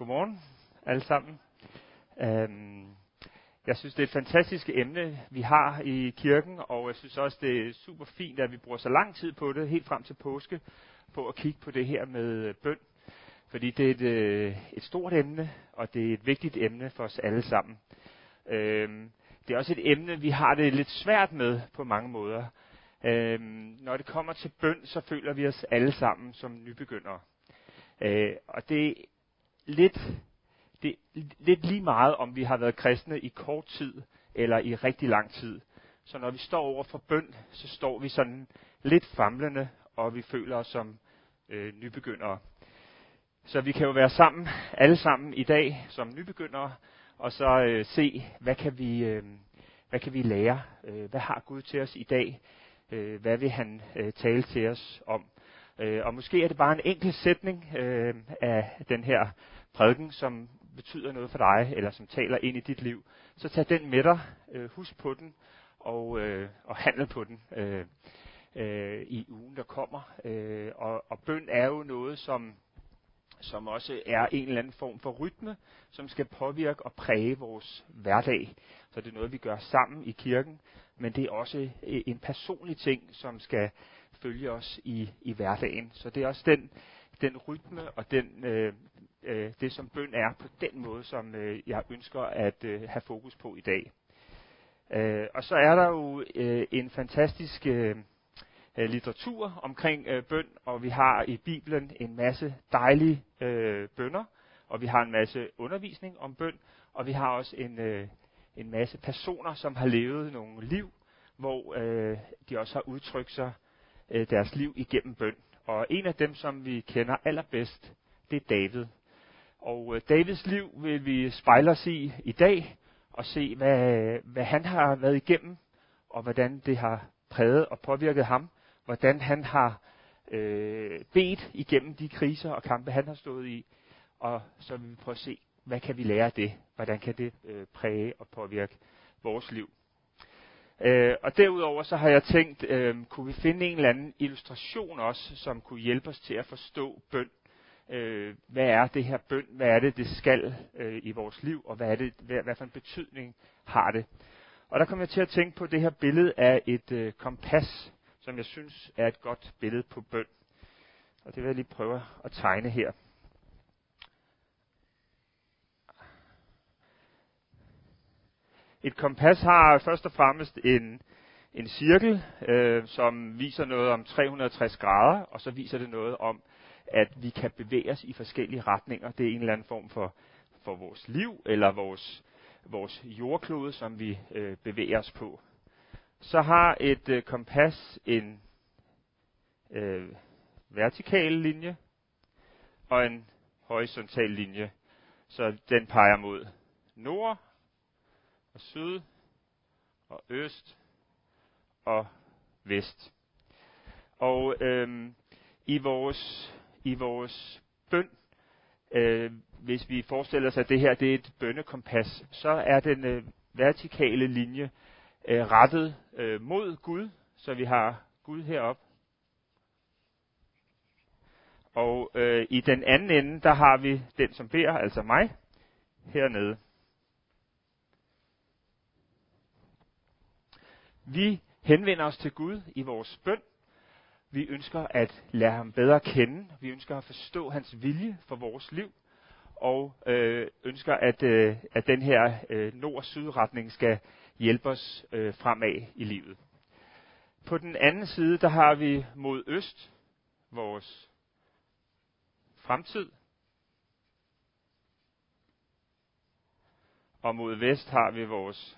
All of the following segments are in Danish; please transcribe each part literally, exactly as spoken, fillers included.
Godmorgen alle sammen. Øhm, jeg synes, det er et fantastisk emne, vi har i kirken, og jeg synes også, det er super fint, at vi bruger så lang tid på det, helt frem til påske, på at kigge på det her med bøn. Fordi det er et, øh, et stort emne, og det er et vigtigt emne for os alle sammen. Øhm, det er også et emne, vi har det lidt svært med på mange måder. Øhm, når det kommer til bøn, så føler vi os alle sammen som nybegyndere. Øh, og det er lidt, det er lidt lige meget, om vi har været kristne i kort tid eller i rigtig lang tid. Så når vi står over for bøn, så står vi sådan lidt famlende, og vi føler os som øh, nybegyndere. Så vi kan jo være sammen, alle sammen i dag som nybegyndere, og så øh, se, hvad kan vi, øh, hvad kan vi lære? Øh, hvad har Gud til os i dag? Øh, hvad vil han øh, tale til os om? Øh, og måske er det bare en enkelt sætning øh, af den her prædiken, som betyder noget for dig, eller som taler ind i dit liv. Så tag den med dig, øh, husk på den, og, øh, og handle på den øh, øh, i ugen, der kommer. Øh, og, og bøn er jo noget, som, som også er en eller anden form for rytme, som skal påvirke og præge vores hverdag. Så det er noget, vi gør sammen i kirken, men det er også en personlig ting, som skal følge os i, i hverdagen. Så det er også den, den rytme og den, øh, øh, det, som bøn er på den måde, som øh, jeg ønsker at øh, have fokus på i dag. Øh, og så er der jo øh, en fantastisk øh, litteratur omkring øh, bøn, og vi har i Bibelen en masse dejlige øh, bønner, og vi har en masse undervisning om bøn, og vi har også en, øh, en masse personer, som har levet nogle liv, hvor øh, de også har udtrykt sig øh, deres liv igennem bøn. Og en af dem, som vi kender allerbedst, det er David. Og øh, Davids liv vil vi spejle os i i dag, og se, hvad, hvad han har været igennem, og hvordan det har præget og påvirket ham, hvordan han har øh, bedt igennem de kriser og kampe, han har stået i, og så vil vi prøve at se, hvad kan vi lære af det? Hvordan kan det øh, præge og påvirke vores liv? Øh, og derudover så har jeg tænkt, øh, kunne vi finde en eller anden illustration også, som kunne hjælpe os til at forstå bøn. Øh, hvad er det her bøn? Hvad er det, det skal øh, i vores liv? Og hvad er det, hvad, hvad for en betydning har det? Og der kom jeg til at tænke på det her billede af et øh, kompas, som jeg synes er et godt billede på bøn. Og det vil jeg lige prøve at tegne her. Et kompas har først og fremmest en, en cirkel, øh, som viser noget om tre hundrede og tres grader, og så viser det noget om, at vi kan bevæge os i forskellige retninger. Det er en eller anden form for, for vores liv, eller vores, vores jordklode, som vi øh, bevæger os på. Så har et øh, kompas en øh, vertikal linje, og en horisontal linje, så den peger mod nord, og syd, og øst, og vest. Og øhm, i vores i vores bøn, øh, hvis vi forestiller os, at det her det er et bønnekompas, så er den øh, vertikale linje øh, rettet øh, mod Gud, så vi har Gud heroppe. Og øh, i den anden ende, der har vi den, som beder, altså mig, hernede. Vi henvender os til Gud i vores bøn. Vi ønsker at lære ham bedre at kende. Vi ønsker at forstå hans vilje for vores liv. Og øh, ønsker, at, øh, at den her øh, nord-syd-retning skal hjælpe os øh, fremad i livet. På den anden side, der har vi mod øst vores fremtid. Og mod vest har vi vores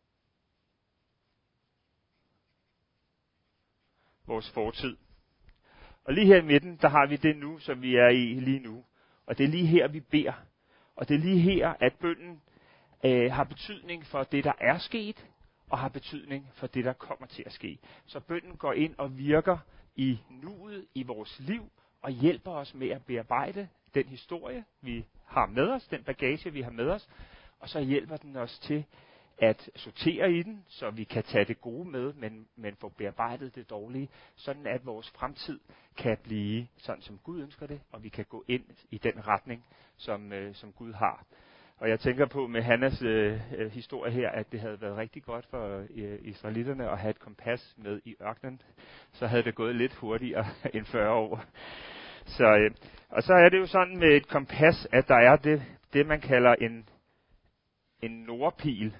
vores fortid. Og lige her i midten, der har vi det nu, som vi er i lige nu. Og det er lige her, vi beder. Og det er lige her, at bønnen øh, har betydning for det, der er sket, og har betydning for det, der kommer til at ske. Så bønnen går ind og virker i nuet, i vores liv, og hjælper os med at bearbejde den historie, vi har med os, den bagage, vi har med os. Og så hjælper den os til at sortere i den, så vi kan tage det gode med, men, men få bearbejdet det dårlige, sådan at vores fremtid kan blive sådan, som Gud ønsker det, og vi kan gå ind i den retning, som, øh, som Gud har. Og jeg tænker på med Hannas øh, historie her, at det havde været rigtig godt for øh, israelitterne at have et kompas med i ørkenen. Så havde det gået lidt hurtigere end fyrre år. Så, øh, og så er det jo sådan med et kompas, at der er det, det man kalder en, en nordpil.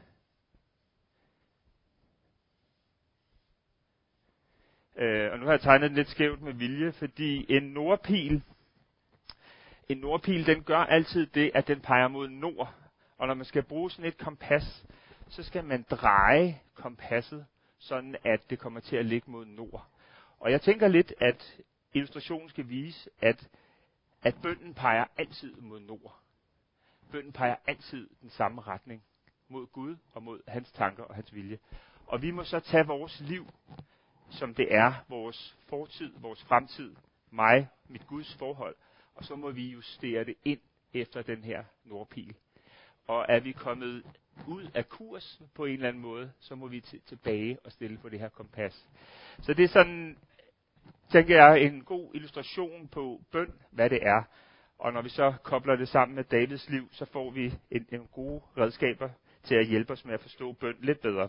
Øh, og nu har jeg tegnet den lidt skævt med vilje, fordi en nordpil, en nordpil, den gør altid det, at den peger mod nord. Og når man skal bruge sådan et kompas, så skal man dreje kompasset, sådan at det kommer til at ligge mod nord. Og jeg tænker lidt, at illustrationen skal vise, at, at bønnen peger altid mod nord. Bønnen peger altid den samme retning, mod Gud og mod hans tanker og hans vilje. Og vi må så tage vores liv, som det er, vores fortid, vores fremtid, mig, mit Guds forhold, og så må vi justere det ind efter den her nordpil. Og er vi kommet ud af kurs på en eller anden måde, så må vi t- tilbage og stille på det her kompas. Så det er sådan, tænker jeg, en god illustration på bøn, hvad det er. Og når vi så kobler det sammen med Davids liv, så får vi en, en gode redskaber til at hjælpe os med at forstå bøn lidt bedre.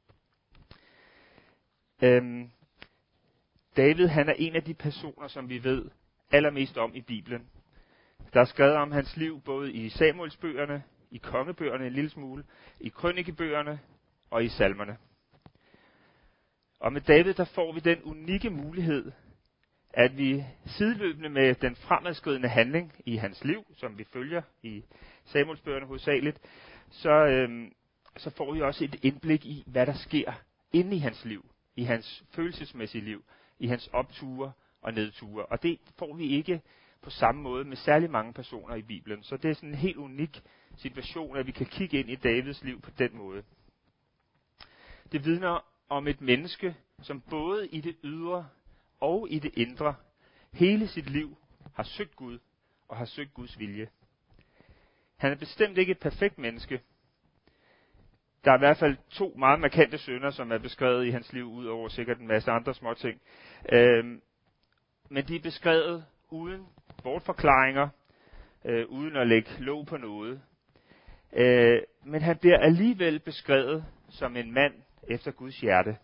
Øhm, David, han er en af de personer, som vi ved allermest om i Bibelen. Der er skrevet om hans liv både i Samuelsbøgerne, i kongebøgerne en lille smule, i krønikebøgerne og i salmerne. Og med David, der får vi den unikke mulighed, at vi sideløbende med den fremadskridende handling i hans liv, som vi følger i Samuelsbøgerne hovedsageligt, så, øhm, så får vi også et indblik i, hvad der sker inde i hans liv, i hans følelsesmæssige liv, i hans opture og nedture. Og det får vi ikke på samme måde med særlig mange personer i Bibelen. Så det er sådan en helt unik situation, at vi kan kigge ind i Davids liv på den måde. Det vidner om et menneske, som både i det ydre og i det indre, hele sit liv har søgt Gud og har søgt Guds vilje. Han er bestemt ikke et perfekt menneske. Der er i hvert fald to meget markante synder, som er beskrevet i hans liv, ud over sikkert en masse andre små ting. Øhm, men de er beskrevet uden bortforklaringer, øh, uden at lægge låg på noget. Øh, men han bliver alligevel beskrevet som en mand efter Guds hjerte.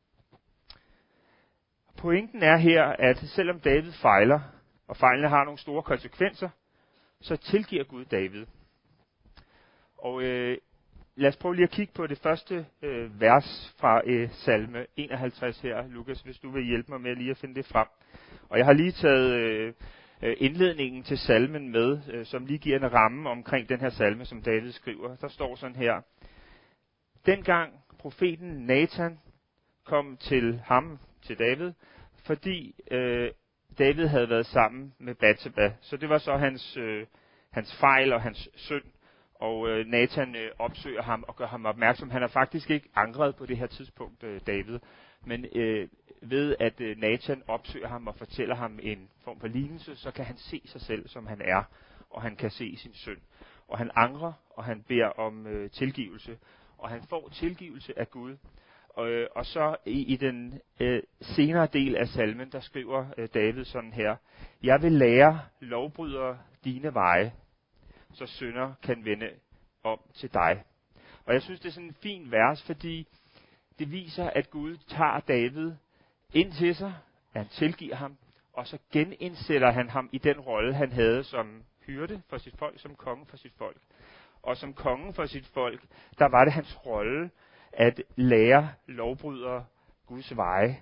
Pointen er her, at selvom David fejler, og fejlene har nogle store konsekvenser, så tilgiver Gud David. Og øh, lad os prøve lige at kigge på det første øh, vers fra øh, salme enoghalvtreds her, Lukas, hvis du vil hjælpe mig med lige at finde det frem. Og jeg har lige taget øh, indledningen til salmen med, øh, som lige giver en ramme omkring den her salme, som David skriver. Der står sådan her: Dengang profeten Nathan kom til ham, til David, fordi øh, David havde været sammen med Batseba. Så det var så hans, øh, hans fejl og hans synd. Og øh, Nathan øh, opsøger ham og gør ham opmærksom. Han har faktisk ikke angret på det her tidspunkt, øh, David. Men øh, ved at øh, Nathan opsøger ham og fortæller ham en form for lignelse, så kan han se sig selv, som han er. Og han kan se sin synd. Og han angrer, og han beder om øh, tilgivelse. Og han får tilgivelse af Gud. Og, øh, og så i, i den øh, senere del af salmen, der skriver øh, David sådan her: Jeg vil lære lovbrydere dine veje, så synder kan vende om til dig. Og jeg synes, det er sådan en fin vers, fordi det viser, at Gud tager David ind til sig, at han tilgiver ham, og så genindsætter han ham i den rolle, han havde som hyrde for sit folk, som konge for sit folk. Og som konge for sit folk, der var det hans rolle at lære lovbrydere Guds veje,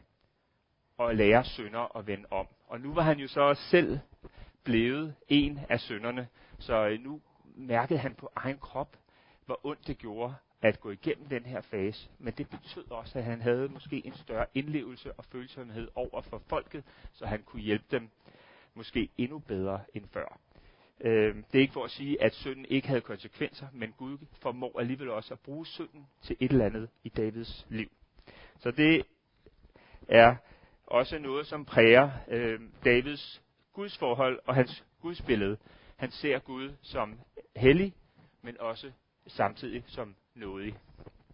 og lære synder at vende om. Og nu var han jo så også selv blevet en af synderne, så nu mærkede han på egen krop, hvor ondt det gjorde at gå igennem den her fase. Men det betød også, at han havde måske en større indlevelse og følsomhed over for folket, så han kunne hjælpe dem måske endnu bedre end før. Øh, det er ikke for at sige, at synden ikke havde konsekvenser, men Gud formår alligevel også at bruge synden til et eller andet i Davids liv. Så det er også noget, som præger øh, Davids Guds forhold og hans Guds billede. Han ser Gud som hellig, men også samtidig som nådig.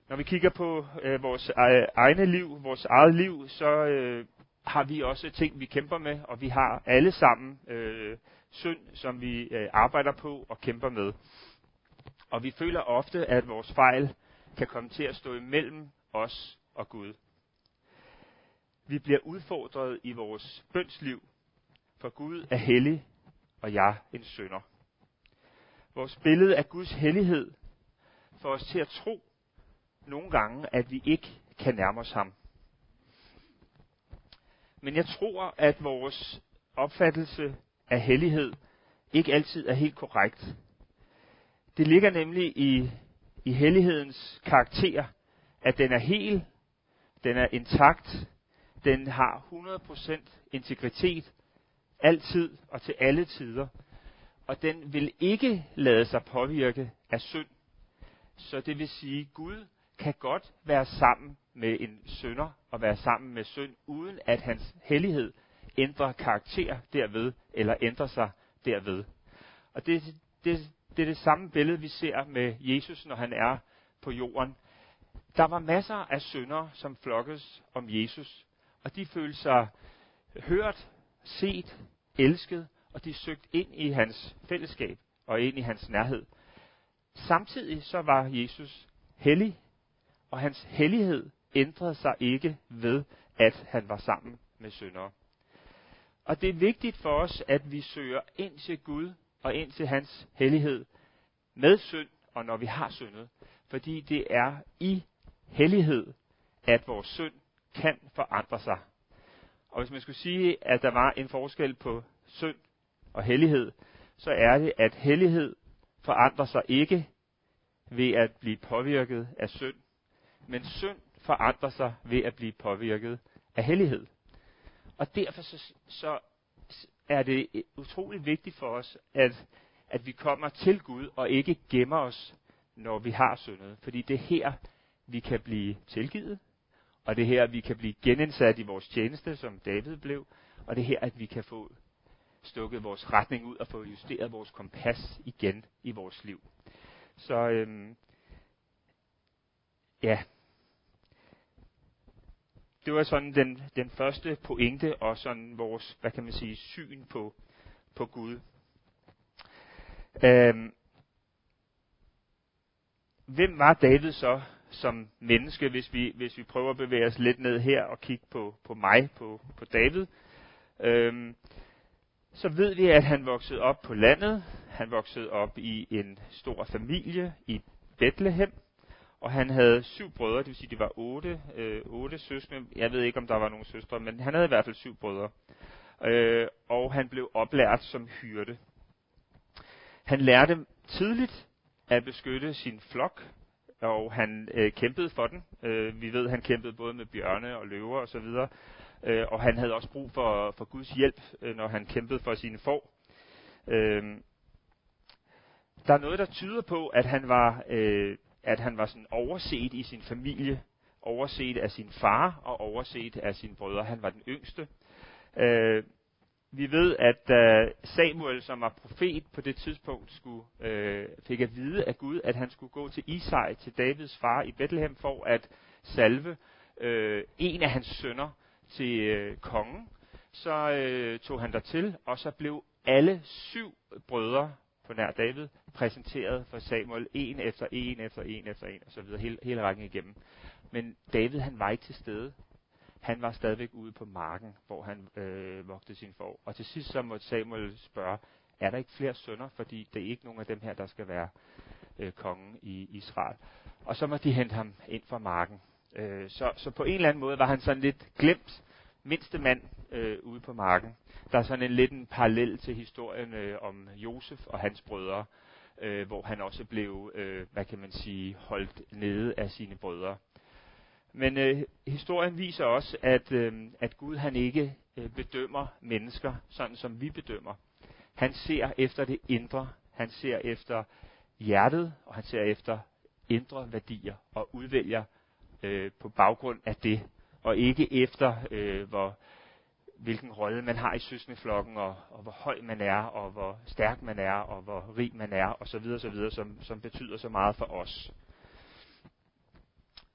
Når vi kigger på øh, vores øh, egne liv, vores eget liv, så øh, har vi også ting, vi kæmper med, og vi har alle sammen øh, synd, som vi øh, arbejder på og kæmper med. Og vi føler ofte, at vores fejl kan komme til at stå imellem os og Gud. Vi bliver udfordret i vores bønsliv, for Gud er hellig, og jeg en synder. Vores billede af Guds hellighed får os til at tro nogle gange, at vi ikke kan nærme os ham. Men jeg tror, at vores opfattelse af hellighed ikke altid er helt korrekt. Det ligger nemlig i, i hellighedens karakter, at den er hel, den er intakt, den har hundrede procent integritet, altid og til alle tider, og den vil ikke lade sig påvirke af synd. Så det vil sige, at Gud kan godt være sammen med en synder og være sammen med synd, uden at hans hellighed ændrer karakter derved, eller ændrer sig derved. Og det, det, det er det samme billede, vi ser med Jesus, når han er på jorden. Der var masser af syndere, som flokkes om Jesus, og de følte sig hørt, set, elsket, og de søgte ind i hans fællesskab og ind i hans nærhed. Samtidig så var Jesus hellig, og hans hellighed ændrede sig ikke ved, at han var sammen med syndere. Og det er vigtigt for os, at vi søger ind til Gud og ind til hans hellighed med synd, og når vi har syndet. Fordi det er i hellighed, at vores synd kan forandre sig. Og hvis man skulle sige, at der var en forskel på synd og hellighed, så er det, at hellighed forandrer sig ikke ved at blive påvirket af synd, men synd forandrer sig ved at blive påvirket af hellighed. Og derfor så, så er det utroligt vigtigt for os, at, at vi kommer til Gud og ikke gemmer os, når vi har syndet. Fordi det er her, vi kan blive tilgivet, og det er her, vi kan blive genindsat i vores tjeneste, som David blev, og det er her, at vi kan få stukket vores retning ud og få justeret vores kompas igen i vores liv. Så øhm, ja, det var sådan den, den første pointe og sådan vores, hvad kan man sige, syn på, på Gud. Øhm, hvem var David så som menneske, hvis vi, hvis vi prøver at bevæge os lidt ned her og kigge på, på mig, på, på David? Øhm, så ved vi, at han voksede op på landet. Han voksede op i en stor familie i Bethlehem. Og han havde syv brødre, det vil sige, de var otte, øh, otte søskende. Jeg ved ikke, om der var nogle søstre, men han havde i hvert fald syv brødre. Øh, og han blev oplært som hyrde. Han lærte tidligt at beskytte sin flok, og han øh, kæmpede for den. Øh, vi ved, at han kæmpede både med bjørne og løver osv., øh, og han havde også brug for, for Guds hjælp, øh, når han kæmpede for sine får. Øh, der er noget, der tyder på, at han var... Øh, at han var sådan overset i sin familie, overset af sin far og overset af sine brødre. Han var den yngste. Øh, vi ved, at da Samuel, som var profet på det tidspunkt, skulle, øh, fik at vide af Gud, at han skulle gå til Isai, til Davids far i Bethlehem, for at salve øh, en af hans sønner til øh, kongen, så øh, tog han dertil, og så blev alle syv brødre på nær David, præsenteret for Samuel, en efter en, efter en, efter en, og så videre, hele, hele rækken igennem. Men David, han var ikke til stede. Han var stadigvæk ude på marken, hvor han øh, vogtede sin får. Og til sidst så måtte Samuel spørge, er der ikke flere sønner, fordi det er ikke nogen af dem her, der skal være øh, kongen i Israel. Og så måtte de hente ham ind fra marken. Øh, så, så på en eller anden måde var han sådan lidt glemt, mindste mand øh, ude på marken. Der er sådan en lidt en parallel til historien øh, om Josef og hans brødre, øh, hvor han også blev, øh, hvad kan man sige, holdt nede af sine brødre. Men øh, historien viser også, at, øh, at Gud han ikke øh, bedømmer mennesker, sådan som vi bedømmer. Han ser efter det indre, han ser efter hjertet, og han ser efter indre værdier, og udvælger øh, på baggrund af det, og ikke efter, øh, hvor hvilken rolle man har i søskendeflokken, og, og hvor høj man er, og hvor stærk man er, og hvor rig man er, og så videre, så videre, som, som betyder så meget for os.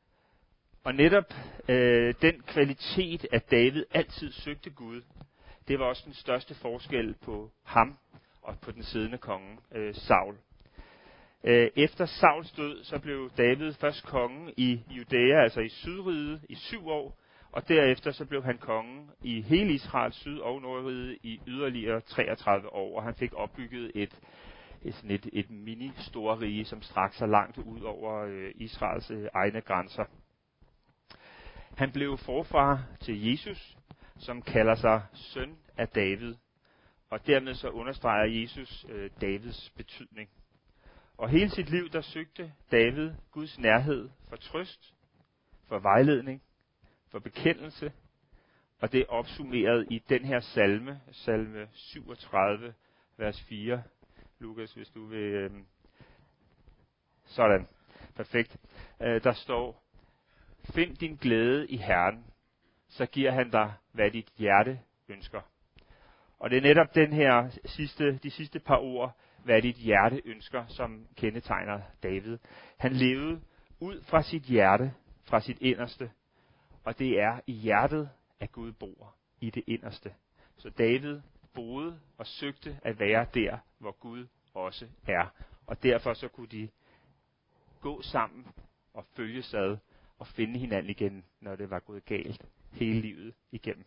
Og netop øh, den kvalitet, at David altid søgte Gud, det var også den største forskel på ham og på den siddende konge, øh, Saul. Øh, efter Sauls død, så blev David først konge i Judæa, altså i Sydriget, i syv år, og derefter så blev han konge i hele Israel, Syd- og Nordriget, i yderligere treogtredive år, og han fik opbygget et, et, sådan et, et mini-storrige, som strakte sig langt ud over øh, Israels øh, egne grænser. Han blev forfar til Jesus, som kalder sig søn af David, og dermed så understreger Jesus øh, Davids betydning. Og hele sit liv, der søgte David Guds nærhed for trøst, for vejledning, for bekendelse, og det er opsummeret i den her salme, salme syvogtredive, vers fire. Lukas, hvis du vil... Øh... Sådan. Perfekt. Øh, der står, find din glæde i Herren, så giver han dig, hvad dit hjerte ønsker. Og det er netop den her sidste, de sidste par ord, hvad dit hjerte ønsker, som kendetegner David. Han levede ud fra sit hjerte, fra sit inderste, og det er i hjertet, at Gud bor, i det inderste. Så David boede og søgte at være der, hvor Gud også er. Og derfor så kunne de gå sammen og følges ad og finde hinanden igen, når det var gået galt hele livet igennem.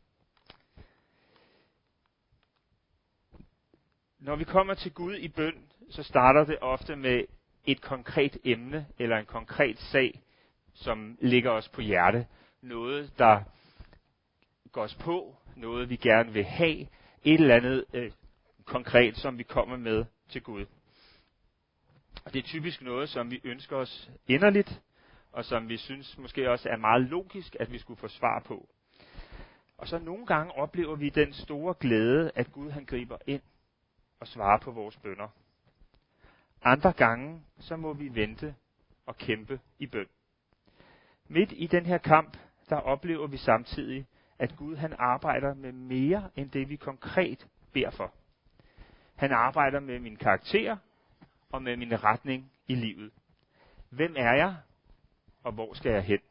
Når vi kommer til Gud i bøn, så starter det ofte med et konkret emne eller en konkret sag, som ligger os på hjerte. Noget, der går os på, noget vi gerne vil have, et eller andet øh, konkret, som vi kommer med til Gud. Og det er typisk noget, som vi ønsker os inderligt, og som vi synes måske også er meget logisk, at vi skulle få svar på. Og så nogle gange oplever vi den store glæde, at Gud han griber ind og svarer på vores bønner. Andre gange, så må vi vente og kæmpe i bøn. Midt i den her kamp, der oplever vi samtidig, at Gud han arbejder med mere end det, vi konkret beder for. Han arbejder med min karakter og med min retning i livet. Hvem er jeg, og hvor skal jeg hen?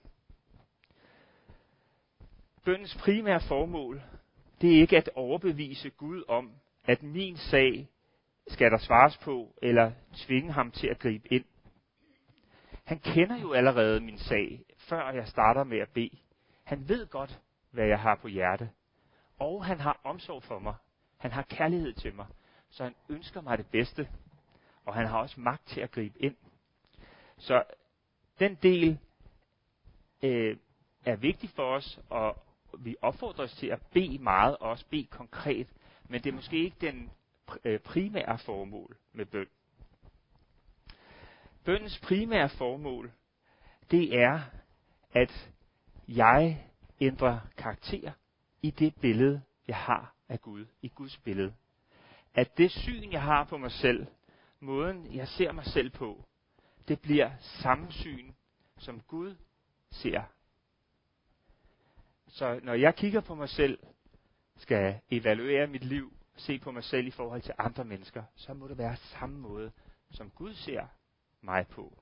Bønnens primære formål, det er ikke at overbevise Gud om, at min sag skal der svares på, eller tvinge ham til at gribe ind. Han kender jo allerede min sag, før jeg starter med at bede. Han ved godt, hvad jeg har på hjerte. Og han har omsorg for mig. Han har kærlighed til mig. Så han ønsker mig det bedste. Og han har også magt til at gribe ind. Så den del øh, er vigtig for os, og vi opfordres til at bede meget, og også bede konkret. Men det er måske ikke den primære formål med bøn. Bønnens primære formål, det er, at jeg ændrer karakter i det billede, jeg har af Gud, i Guds billede. At det syn, jeg har på mig selv, måden, jeg ser mig selv på, det bliver samme syn, som Gud ser. Så når jeg kigger på mig selv, skal evaluere mit liv, se på mig selv i forhold til andre mennesker, så må det være samme måde, som Gud ser mig på.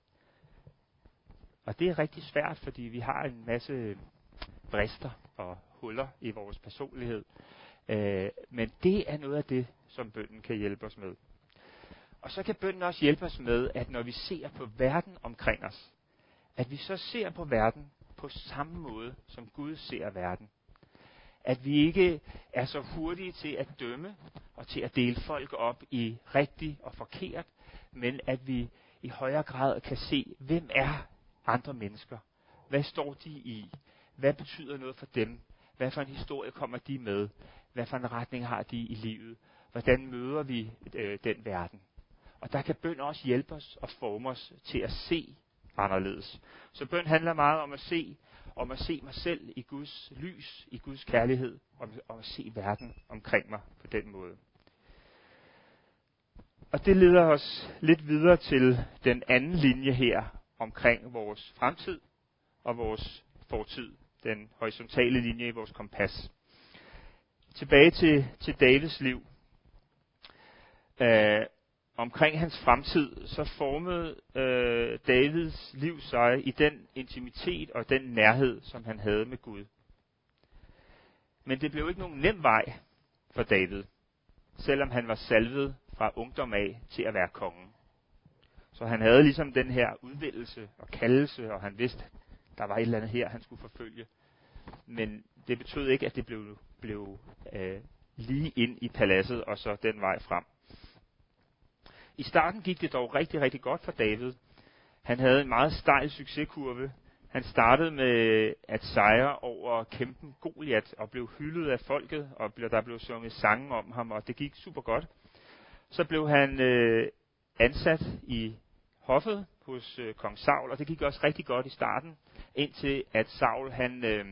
Og det er rigtig svært, fordi vi har en masse brister og huller i vores personlighed. Øh, men det er noget af det, som bønnen kan hjælpe os med. Og så kan bønnen også hjælpe os med, at når vi ser på verden omkring os, at vi så ser på verden på samme måde, som Gud ser verden. At vi ikke er så hurtige til at dømme og til at dele folk op i rigtigt og forkert, men at vi i højere grad kan se, hvem er andre mennesker? Hvad står de i? Hvad betyder noget for dem? Hvad for en historie kommer de med? Hvad for en retning har de i livet? Hvordan møder vi øh, den verden? Og der kan bøn også hjælpe os og forme os til at se anderledes. Så bøn handler meget om at se, om at se mig selv i Guds lys, i Guds kærlighed, og om at se verden omkring mig på den måde. Og det leder os lidt videre til den anden linje her omkring vores fremtid og vores fortid. Den horisontale linje i vores kompas. Tilbage til, til Davids liv. Øh, omkring hans fremtid, så formede øh, Davids liv sig i den intimitet og den nærhed, som han havde med Gud. Men det blev ikke nogen nem vej for David, selvom han var salvet fra ungdom af til at være kongen. Så han havde ligesom den her udvælgelse og kaldelse, og han vidste, der var et eller andet her, han skulle forfølge. Men det betød ikke, at det blev, blev øh, lige ind i paladset og så den vej frem. I starten gik det dog rigtig, rigtig godt for David. Han havde en meget stejl succeskurve. Han startede med at sejre over kæmpen Goliat og blev hyldet af folket, og der blev sunget sange om ham, og det gik super godt. Så blev han øh, ansat i hoffet hos øh, kong Saul, og det gik også rigtig godt i starten, indtil at Saul han, øh,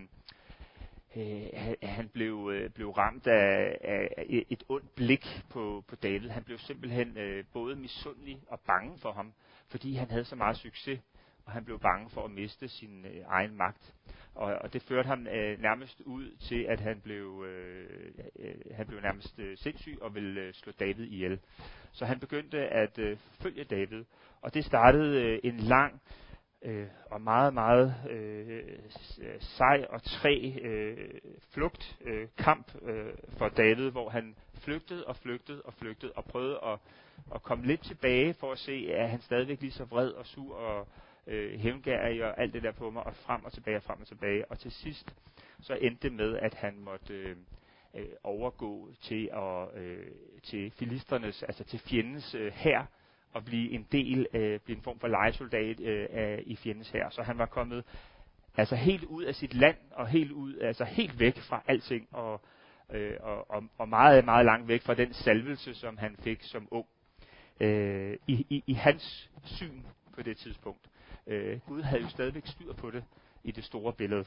øh, han blev, øh, blev ramt af, af et ondt blik på, på David. Han blev simpelthen øh, både misundelig og bange for ham, fordi han havde så meget succes, og han blev bange for at miste sin øh, egen magt. Og, og det førte ham øh, nærmest ud til, at han blev, øh, øh, han blev nærmest øh, sindssyg og ville øh, slå David ihjel. Så han begyndte at øh, følge David, og det startede øh, en lang øh, og meget, meget øh, sej og træ øh, flugt, øh, kamp øh, for David, hvor han flygtede og flygtede og flygtede og prøvede at, at komme lidt tilbage for at se, at han stadigvæk lige så vred og sur og øh, hævngærig og alt det der på mig, og frem og tilbage og frem og tilbage. Og til sidst så endte det med, at han måtte øh, øh, overgå til, at, øh, til filisternes, altså til fjendens øh, hær, og blive en del, øh, blive en form for lejesoldat øh, af, i fjendens hær. Så han var kommet altså helt ud af sit land, og helt ud, altså helt væk fra alting, og, øh, og, og, og meget, meget langt væk fra den salvelse, som han fik som ung. Øh, i, i, I hans syn på det tidspunkt. Øh, Gud havde jo stadigvæk styr på det i det store billede.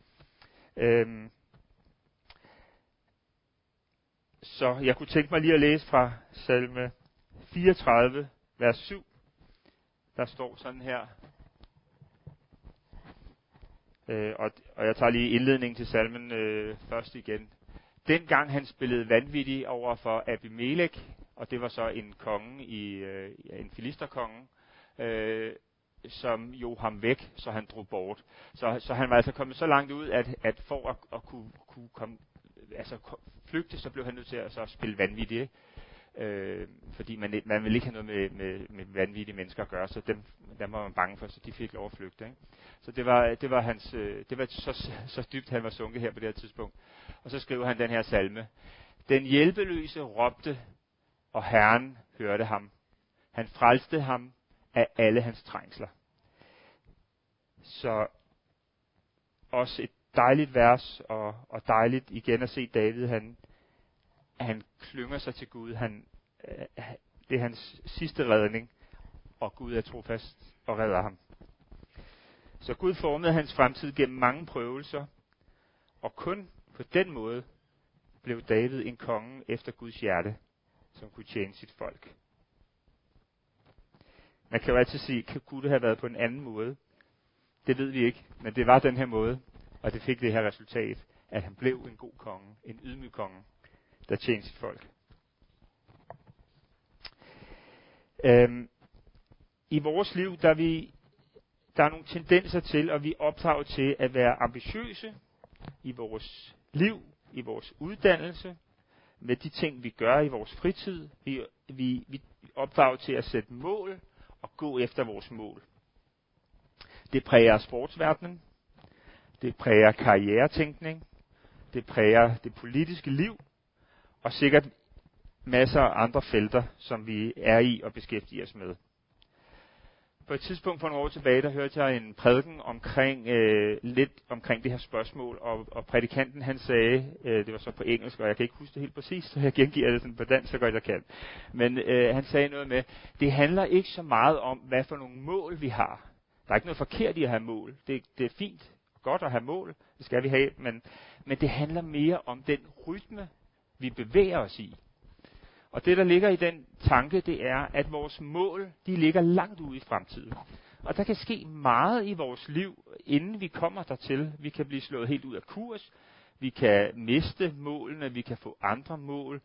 Øh, så jeg kunne tænke mig lige at læse fra salme fireogtredive, vers syv. Der står sådan her. Øh, og, og jeg tager lige indledningen til salmen øh, først igen. Dengang han spillede vanvittig over for Abimelech, og det var så en konge i øh, en filisterkonge, øh, som jo ham væk, så han drog bort. Så, så han var altså kommet så langt ud, at, at for at, at kunne, kunne komme, altså flygte, så blev han nødt til at så spille vanvittig. Øh, fordi man, man ville ikke have noget med, med, med vanvittige mennesker at gøre, så dem, dem var man bange for, så de fik lov at flygte. Ikke? Så det var, det var, hans, det var så, så dybt, han var sunket her på det her tidspunkt. Og så skriver han den her salme. Den hjælpeløse råbte, og Herren hørte ham. Han frelste ham af alle hans trængsler. Så også et dejligt vers, og, og dejligt igen at se David, han, han klynger sig til Gud. Han, øh, det er hans sidste redning, og Gud er trofast og redder ham. Så Gud formede hans fremtid gennem mange prøvelser, og kun på den måde blev David en konge efter Guds hjerte, som kunne tjene sit folk. Man kan jo altid sige, kan Gud have været på en anden måde? Det ved vi ikke, men det var den her måde, og det fik det her resultat, at han blev en god konge, en ydmyg konge, der tjente sit folk. Øhm, I vores liv, der er, vi, der er nogle tendenser til, og vi opdrager til at være ambitiøse i vores liv, i vores uddannelse, med de ting, vi gør i vores fritid. Vi, vi, vi opdrager til at sætte mål og gå efter vores mål. Det præger sportsverdenen, det præger karrieretænkning, det præger det politiske liv, og sikkert masser af andre felter, som vi er i og beskæftiger os med. På et tidspunkt for nogle år tilbage, der hørte jeg en prædiken omkring, øh, lidt omkring det her spørgsmål, og, og prædikanten han sagde, øh, det var så på engelsk, og jeg kan ikke huske det helt præcis, så jeg gengiver det sådan på dansk, så godt jeg kan. Men øh, han sagde noget med, det handler ikke så meget om, hvad for nogle mål vi har. Der er ikke noget forkert i at have mål. Det, det er fint og godt at have mål, det skal vi have, men, men det handler mere om den rytme, vi bevæger os i. Og det, der ligger i den tanke, det er, at vores mål, de ligger langt ude i fremtiden. Og der kan ske meget i vores liv, inden vi kommer dertil. Vi kan blive slået helt ud af kurs, vi kan miste målene, vi kan få andre mål.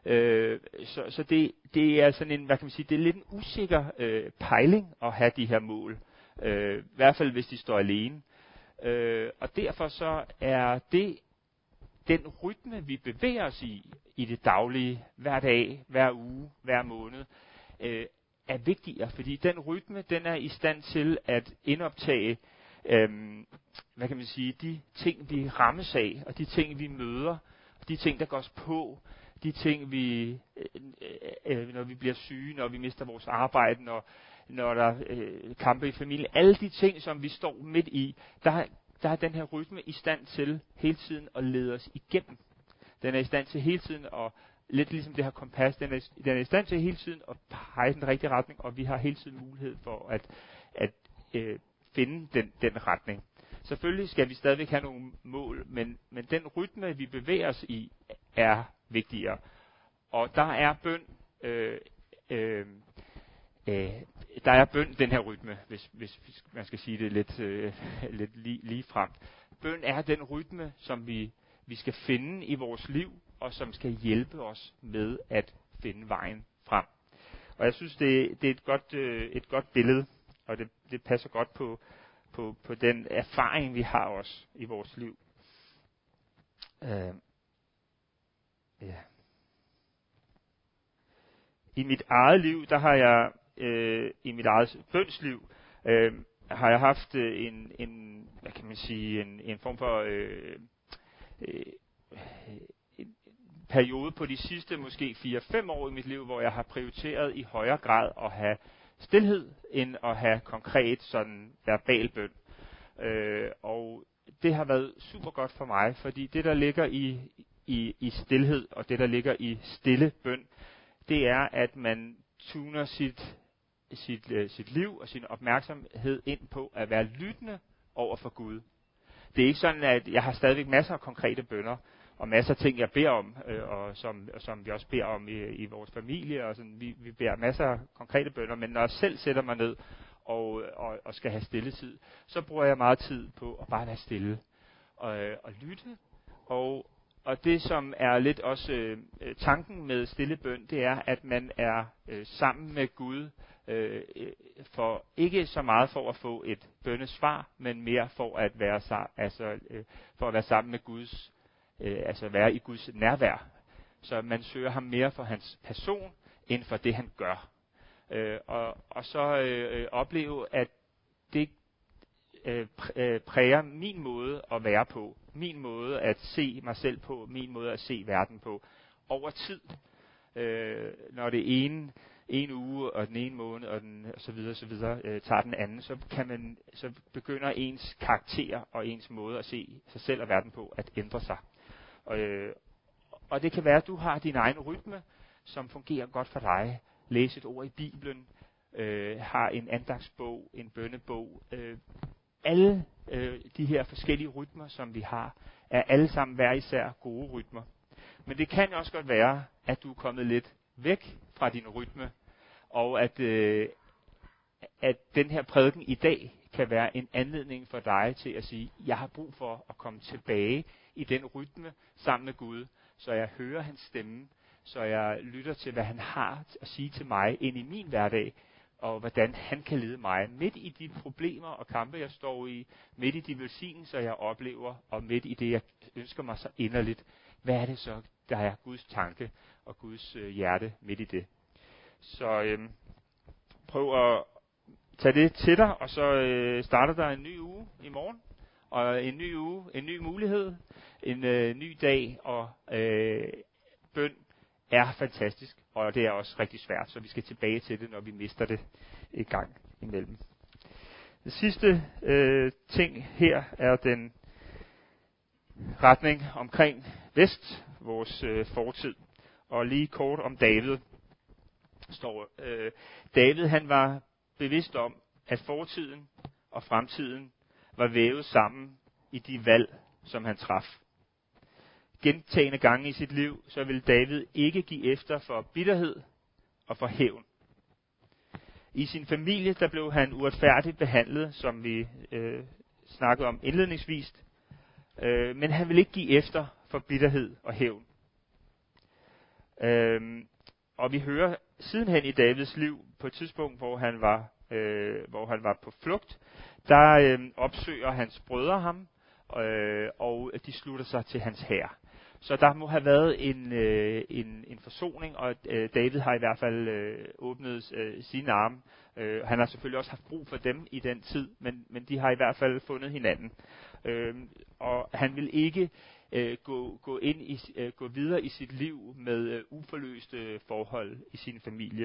Øh, så så det, det er sådan en, hvad kan man sige, det er lidt en usikker øh, pejling at have de her mål. Øh, I hvert fald hvis de står alene. Øh, og derfor så er det den rytme, vi bevæger os i, i det daglige, hver dag, hver uge, hver måned, øh, er vigtigere, fordi den rytme, den er i stand til at indoptage, øh, hvad kan man sige, de ting, vi rammes af, og de ting, vi møder, de ting, der går os på, de ting, vi, øh, øh, når vi bliver syge, når vi mister vores arbejde, når, når der er øh, kampe i familien, alle de ting, som vi står midt i, der, der er den her rytme i stand til hele tiden at lede os igennem. Den er i stand til hele tiden at, lidt ligesom det her kompas, den er, den er i stand til hele tiden at pege den rigtige retning, og vi har hele tiden mulighed for at, at øh, finde den, den retning. Selvfølgelig skal vi stadigvæk have nogle mål, men, men den rytme, vi bevæger os i, er vigtigere. Og der er bøn, øh, øh, øh, der er bøn den her rytme, hvis, hvis man skal sige det lidt, øh, lidt lige, lige frem. Bøn er den rytme, som vi, vi skal finde i vores liv, og som skal hjælpe os med at finde vejen frem. Og jeg synes, det, det er et godt, øh, et godt billede, og det, det passer godt på, på, på den erfaring, vi har også i vores liv. Øh, ja. I mit eget liv, der har jeg, øh, i mit eget bønsliv, øh, har jeg haft øh, en, en, hvad kan man sige, en, en form for øh, øh, en periode på de sidste måske fire fem år i mit liv, hvor jeg har prioriteret i højere grad at have stilhed, end at have konkret sådan verbal bøn. Øh, og det har været super godt for mig, fordi det, der ligger i, i, i stilhed, og det, der ligger i stille bøn, det er, at man tuner sit, sit, uh, sit liv og sin opmærksomhed ind på at være lyttende over for Gud. Det er ikke sådan, at jeg har stadigvæk masser af konkrete bønner, og masser af ting, jeg beder om, øh, og, som, og som vi også beder om i, i vores familie. Og sådan. Vi, vi beder masser af konkrete bønner, men når jeg selv sætter mig ned og, og, og skal have stilletid, så bruger jeg meget tid på at bare være stille og, og lytte. Og, og det, som er lidt også øh, tanken med stille bøn, det er, at man er øh, sammen med Gud, øh, for ikke så meget for at få et bønnesvar, men mere for at være, altså, øh, for at være sammen med Guds, øh, altså være i Guds nærvær. Så man søger ham mere for hans person, end for det han gør. Øh, og, og så øh, opleve, at det øh, præger min måde at være på, min måde at se mig selv på, min måde at se verden på, over tid. Øh, når det ene en uge og den ene måned og den og så videre så videre øh, tager den anden, så kan man så begynder ens karakter og ens måde at se sig selv og verden på at ændre sig. Og, øh, og det kan være, at du har din egen rytme, som fungerer godt for dig. Læs et ord i Bibelen, øh, har en andagsbog, en bønnebog. Øh, alle øh, de her forskellige rytmer, som vi har, er alle sammen hver især gode rytmer. Men det kan også godt være, at du er kommet lidt væk fra din rytme, og at, øh, at den her prædiken i dag kan være en anledning for dig til at sige, jeg har brug for at komme tilbage i den rytme sammen med Gud, så jeg hører hans stemme, så jeg lytter til, hvad han har at sige til mig ind i min hverdag, og hvordan han kan lede mig midt i de problemer og kampe, jeg står i, midt i de velsignelser, jeg oplever, og midt i det, jeg ønsker mig så inderligt. Hvad er det så, der er Guds tanke og Guds øh, hjerte midt i det? Så øh, prøv at tage det til dig, og så øh, starter der en ny uge i morgen. Og en ny uge, en ny mulighed, en øh, ny dag, og øh, bøn er fantastisk, og det er også rigtig svært, så vi skal tilbage til det, når vi mister det en gang imellem. Det sidste øh, ting her er den retning omkring vest, vores øh, fortid. Og lige kort om David. Står, øh, David han var bevidst om, at fortiden og fremtiden var vævet sammen i de valg, som han traf. Gentagende gange i sit liv, så ville David ikke give efter for bitterhed og for hævn. I sin familie, der blev han uretfærdigt behandlet, som vi øh, snakkede om indledningsvis, øh, men han ville ikke give efter for bitterhed og hævn. Øhm, og vi hører sidenhen i Davids liv, på et tidspunkt, hvor han var, øh, hvor han var på flugt, der øh, opsøger hans brødre ham, øh, og de slutter sig til hans hær. Så der må have været en, øh, en, en forsoning, og øh, David har i hvert fald øh, åbnet øh, sine arme. Øh, han har selvfølgelig også haft brug for dem i den tid, men, men de har i hvert fald fundet hinanden. Øh, og han vil ikke øh, gå, gå, ind i, øh, gå videre i sit liv med øh, uforløste forhold i sin familie.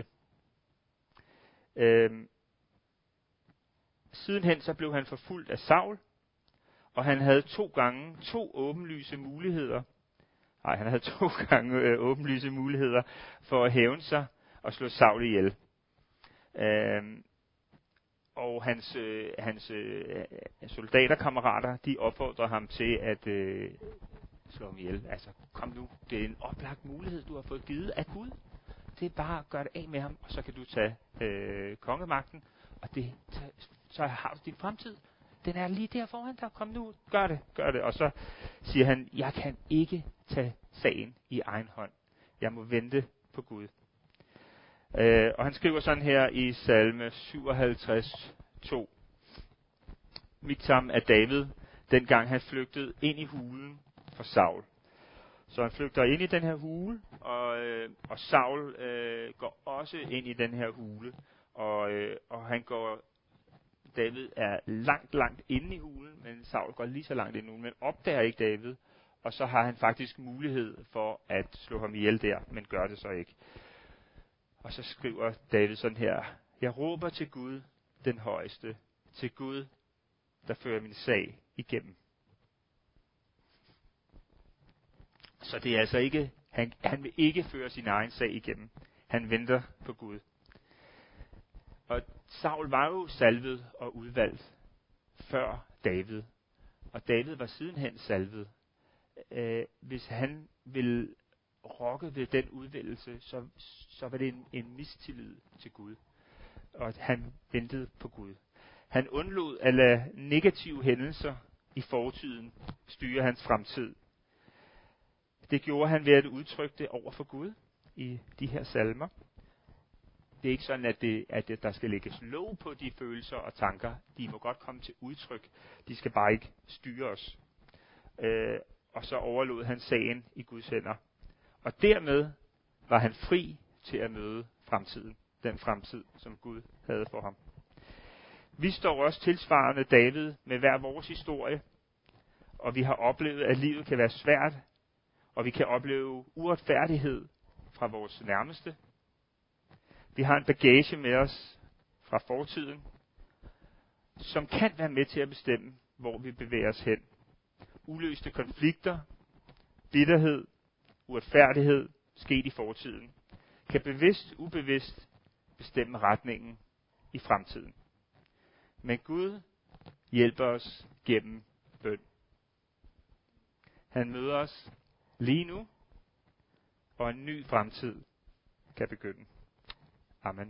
Øh, sidenhen så blev han forfulgt af Saul, og han havde to gange to åbenlyse muligheder. Nej, han havde to gange øh, åbenlyse muligheder for at hævne sig og slå Saul ihjel. Øhm, og hans, øh, hans øh, soldaterkammerater, de opfordrer ham til at øh, slå ham ihjel. Altså, kom nu, det er en oplagt mulighed, du har fået givet af Gud. Det er bare at gøre det af med ham, og så kan du tage øh, kongemagten, og det, så har du din fremtid. Den er lige der foran dig. Kom nu, gør det, gør det. Og så siger han, jeg kan ikke tage sagen i egen hånd. Jeg må vente på Gud. Øh, og han skriver sådan her i salme syvoghalvtreds to. Miktam af David, dengang han flygtede ind i hulen for Saul. Så han flygter ind i den her hule, og, øh, og Saul øh, går også ind i den her hule. Og, øh, og han går... David er langt, langt inde i hulen, men Saul går lige så langt ind i hulen, men opdager ikke David, og så har han faktisk mulighed for at slå ham ihjel der, men gør det så ikke. Og så skriver David sådan her, jeg råber til Gud, den højeste, til Gud, der fører min sag igennem. Så det er altså ikke, han, han vil ikke føre sin egen sag igennem. Han venter på Gud. Og Saul var jo salvet og udvalgt før David. Og David var sidenhen salvet. Øh, hvis han ville rokke ved den udvælgelse, så, så var det en, en mistillid til Gud. Og han ventede på Gud. Han undlod at lade negative hændelser i fortiden styre hans fremtid. Det gjorde han ved at udtrykke det over for Gud i de her salmer. Det er ikke sådan, at, det, at det, der skal lægges låg på de følelser og tanker. De må godt komme til udtryk. De skal bare ikke styre os. Øh, og så overlod han sagen i Guds hænder. Og dermed var han fri til at møde fremtiden. Den fremtid, som Gud havde for ham. Vi står også tilsvarende David med hver vores historie. Og vi har oplevet, at livet kan være svært. Og vi kan opleve uretfærdighed fra vores nærmeste. Vi har en bagage med os fra fortiden, som kan være med til at bestemme, hvor vi bevæger os hen. Uløste konflikter, bitterhed, uretfærdighed, sket i fortiden, kan bevidst, ubevidst bestemme retningen i fremtiden. Men Gud hjælper os gennem bøn. Han møder os lige nu, og en ny fremtid kan begynde. Amen.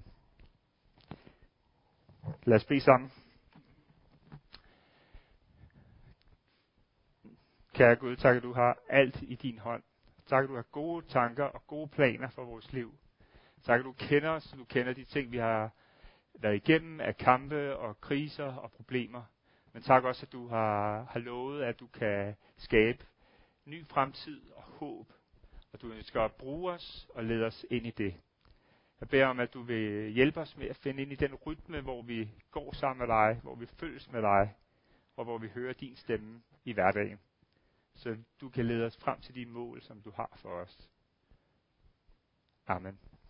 Lad os bede sammen. Kære Gud, tak at du har alt i din hånd. Tak at du har gode tanker og gode planer for vores liv. Tak at du kender os, du kender de ting, vi har været igennem af kampe og kriser og problemer. Men tak også, at du har, har lovet, at du kan skabe ny fremtid og håb. Og du ønsker at bruge os og lede os ind i det. Jeg beder om, at du vil hjælpe os med at finde ind i den rytme, hvor vi går sammen med dig, hvor vi følges med dig, og hvor vi hører din stemme i hverdagen. Så du kan lede os frem til de mål, som du har for os. Amen.